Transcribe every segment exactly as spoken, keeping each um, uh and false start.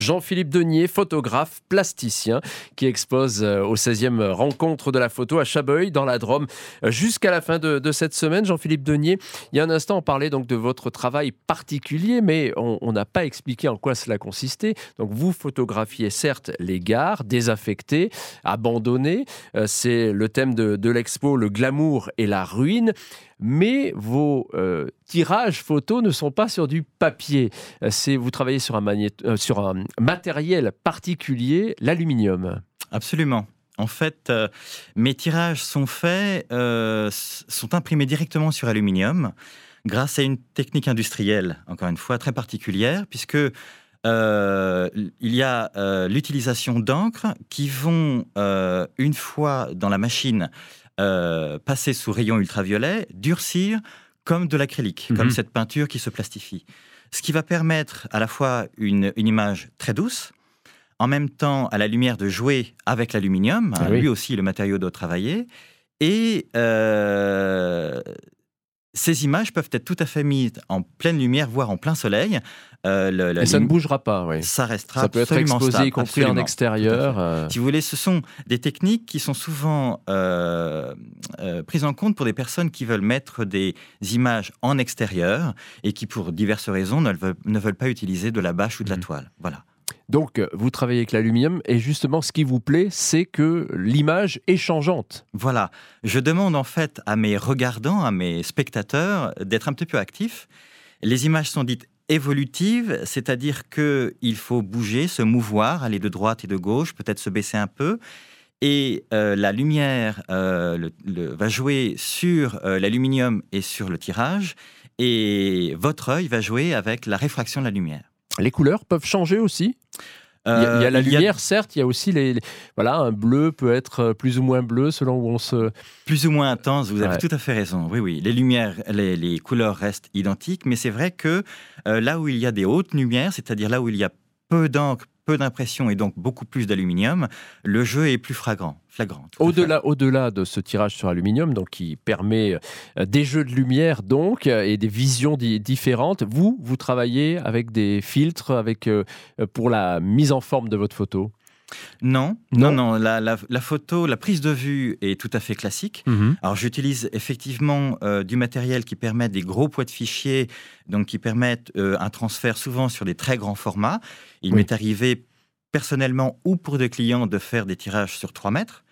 Jean-Philippe Denier, photographe, plasticien, qui expose au seizième rencontre de la photo à Chabeuil, dans la Drôme, jusqu'à la fin de, de cette semaine. Jean-Philippe Denier, il y a un instant, on parlait donc de votre travail particulier, mais on n'a pas expliqué en quoi cela consistait. Donc, vous photographiez certes les gares désaffectées, abandonnées. C'est le thème de, de l'expo, le glamour et la ruine. Mais vos euh, tirages photos ne sont pas sur du papier. C'est, vous travaillez sur un, magné- euh, sur un matériel particulier, l'aluminium. Absolument. En fait, euh, mes tirages sont faits, euh, sont imprimés directement sur aluminium grâce à une technique industrielle, encore une fois, très particulière, puisque euh, il y a euh, l'utilisation d'encre qui vont, euh, une fois dans la machine, Euh, passer sous rayon ultraviolet, durcir comme de l'acrylique, mmh. comme cette peinture qui se plastifie. Ce qui va permettre à la fois une, une image très douce, en même temps à la lumière de jouer avec l'aluminium, ah, hein, oui. lui aussi le matériau doit travailler, et euh, ces images peuvent être tout à fait mises en pleine lumière, voire en plein soleil. Euh, le, la et ça lum... ne bougera pas, oui. Ça restera ça peut être exposé, stable, y compris en extérieur. Euh... Si vous voulez, ce sont des techniques qui sont souvent euh, euh, prises en compte pour des personnes qui veulent mettre des images en extérieur et qui, pour diverses raisons, ne veulent, ne veulent pas utiliser de la bâche ou de la mmh. toile. Voilà. Donc, vous travaillez avec l'aluminium et justement, ce qui vous plaît, c'est que l'image est changeante. Voilà. Je demande en fait à mes regardants, à mes spectateurs, d'être un petit peu actifs. Les images sont dites évolutives, c'est-à-dire qu'il faut bouger, se mouvoir, aller de droite et de gauche, peut-être se baisser un peu. Et euh, la lumière euh, le, le, va jouer sur euh, l'aluminium et sur le tirage. Et votre œil va jouer avec la réfraction de la lumière. Les couleurs peuvent changer aussi ? Euh, il, y a, il y a la il lumière, y a... certes, il y a aussi les, les... Voilà, un bleu peut être plus ou moins bleu selon où on se... Plus ou moins intense, vous avez ouais. tout à fait raison. Oui, oui, les lumières, les, les couleurs restent identiques, mais c'est vrai que euh, là où il y a des hautes lumières, c'est-à-dire là où il y a peu d'encre, peu d'impression et donc beaucoup plus d'aluminium, le jeu est plus flagrant. flagrant au-delà, au-delà de ce tirage sur aluminium, donc qui permet euh, des jeux de lumière donc euh, et des visions di- différentes, vous, vous travaillez avec des filtres avec, euh, pour la mise en forme de votre photo ? Non, non, non, non la, la, la photo, la prise de vue est tout à fait classique. Mmh. Alors j'utilise effectivement euh, du matériel qui permet des gros poids de fichiers, donc qui permettent euh, un transfert souvent sur des très grands formats. Il oui. m'est arrivé personnellement ou pour des clients de faire des tirages sur trois mètres,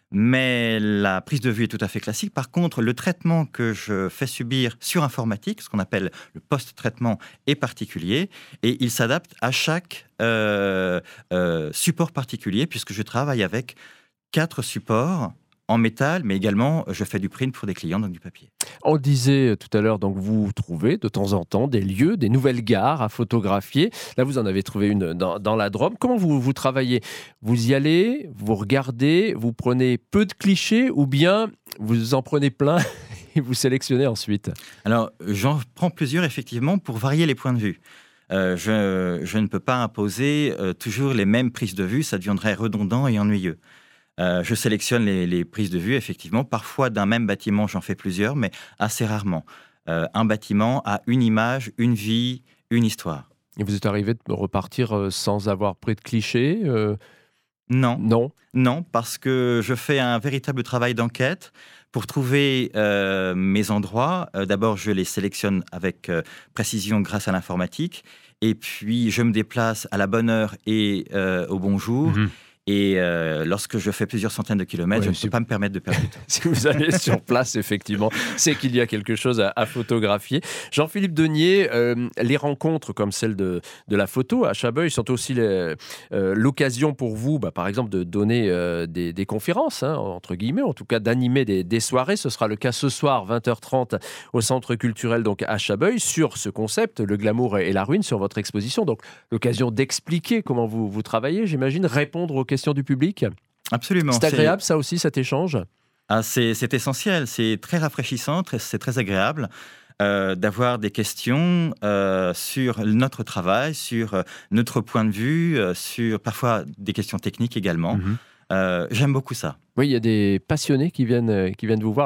mais la prise de vue est tout à fait classique. Par contre, le traitement que je fais subir sur informatique, ce qu'on appelle le post-traitement, est particulier et il s'adapte à chaque euh, euh, support particulier puisque je travaille avec quatre supports en métal, mais également je fais du print pour des clients, donc du papier. On le disait tout à l'heure, donc vous trouvez de temps en temps des lieux, des nouvelles gares à photographier. Là, vous en avez trouvé une dans, dans la Drôme. Comment vous, vous travaillez ? Vous y allez, vous regardez, vous prenez peu de clichés ou bien vous en prenez plein et vous sélectionnez ensuite ? Alors, j'en prends plusieurs effectivement pour varier les points de vue. Euh, je, je ne peux pas imposer euh, toujours les mêmes prises de vue, ça deviendrait redondant et ennuyeux. Euh, je sélectionne les, les prises de vue, effectivement. Parfois, d'un même bâtiment, j'en fais plusieurs, mais assez rarement. Euh, un bâtiment a une image, une vie, une histoire. Et vous êtes arrivé de repartir sans avoir pris de clichés euh... Non. Non. Non, parce que je fais un véritable travail d'enquête pour trouver euh, mes endroits. Euh, d'abord, je les sélectionne avec euh, précision grâce à l'informatique. Et puis, je me déplace à la bonne heure et euh, au bon jour. Mmh. Et euh, lorsque je fais plusieurs centaines de kilomètres, ouais, je ne peux pas me permettre de perdre du temps. Si vous allez sur place, effectivement, c'est qu'il y a quelque chose à, à photographier. Jean-Philippe Denier, euh, les rencontres comme celle de, de la photo à Chabeuil sont aussi les, euh, l'occasion pour vous, bah, par exemple, de donner euh, des, des conférences, hein, entre guillemets, en tout cas d'animer des, des soirées. Ce sera le cas ce soir, vingt heures trente, au Centre culturel donc, à Chabeuil, sur ce concept, le glamour et la ruine, sur votre exposition. Donc, l'occasion d'expliquer comment vous, vous travaillez, j'imagine, répondre aux questions du public. Absolument. C'est agréable, c'est... ça aussi, cet échange. Ah, c'est, c'est essentiel, c'est très rafraîchissant, très, c'est très agréable euh, d'avoir des questions euh, sur notre travail, sur euh, notre point de vue, euh, sur parfois des questions techniques également. Mm-hmm. Euh, j'aime beaucoup ça. Oui, il y a des passionnés qui viennent, qui viennent vous voir là.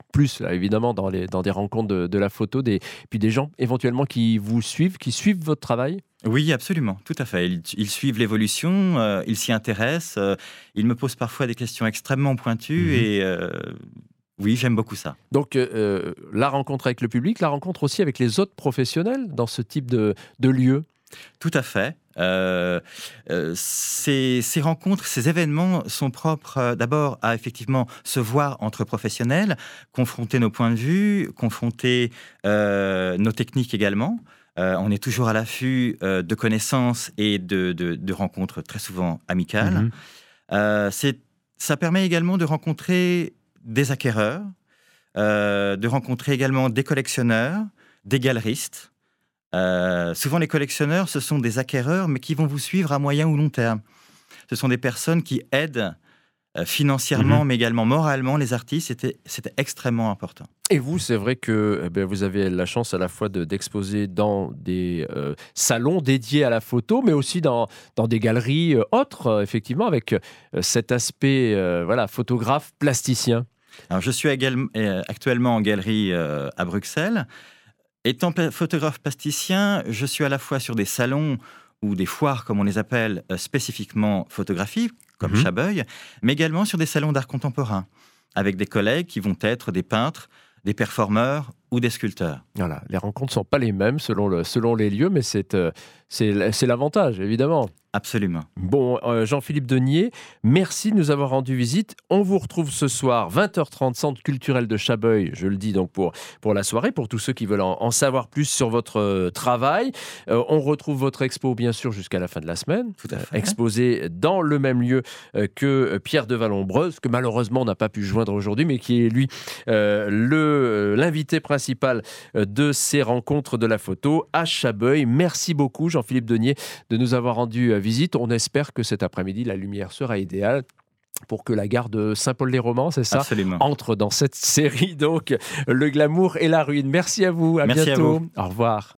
plus, là, évidemment, dans, les, dans des rencontres de, de la photo, des, puis des gens éventuellement qui vous suivent, qui suivent votre travail? Oui, absolument, tout à fait. Ils, ils suivent l'évolution, euh, ils s'y intéressent, euh, ils me posent parfois des questions extrêmement pointues Mmh. et euh, oui, j'aime beaucoup ça. Donc, euh, la rencontre avec le public, la rencontre aussi avec les autres professionnels dans ce type de, de lieu? Tout à fait. Euh, euh, ces, ces rencontres, ces événements sont propres euh, d'abord à effectivement se voir entre professionnels, confronter nos points de vue, confronter euh, nos techniques également. Euh, on est toujours à l'affût euh, de connaissances et de, de, de rencontres très souvent amicales. Mmh. Euh, c'est- ça permet également de rencontrer des acquéreurs, euh, de rencontrer également des collectionneurs, des galeristes. Euh, souvent, les collectionneurs, ce sont des acquéreurs, mais qui vont vous suivre à moyen ou long terme. Ce sont des personnes qui aident euh, financièrement, Mmh. mais également moralement les artistes. C'était, c'était extrêmement important. Et vous, c'est vrai que eh ben, vous avez la chance à la fois de- d'exposer dans des euh, salons dédiés à la photo, mais aussi dans, dans des galeries euh, autres, euh, effectivement, avec euh, cet aspect euh, voilà, photographe plasticien. Alors, je suis également- euh, actuellement en galerie euh, à Bruxelles. Étant pla- photographe plasticien, je suis à la fois sur des salons ou des foires, comme on les appelle, euh, spécifiquement photographiques, comme Mhm. Chabeuil, mais également sur des salons d'art contemporain, avec des collègues qui vont être des peintres, des performeurs ou des sculpteurs. Voilà, les rencontres ne sont pas les mêmes selon, le, selon les lieux, mais c'est euh, c'est l- c'est l'avantage, évidemment. Absolument. Bon, euh, Jean-Philippe Denier, merci de nous avoir rendu visite. On vous retrouve ce soir, vingt heures trente, Centre culturel de Chabeuil, je le dis donc pour, pour la soirée, pour tous ceux qui veulent en, en savoir plus sur votre euh, travail. Euh, on retrouve votre expo, bien sûr, jusqu'à la fin de la semaine. Tout à fait. Exposé dans le même lieu euh, que euh, Pierre de Vallombreuse, que malheureusement on n'a pas pu joindre aujourd'hui, mais qui est lui euh, le, euh, l'invité principal euh, de ces rencontres de la photo à Chabeuil. Merci beaucoup, Jean-Philippe Denier, de nous avoir rendu euh, visite. On espère que cet après-midi, la lumière sera idéale pour que la gare de Saint-Paul-les-Romans, c'est ça, Absolument. entre dans cette série, donc, Le glamour et la ruine. Merci à vous, à Merci à bientôt. vous. Au revoir.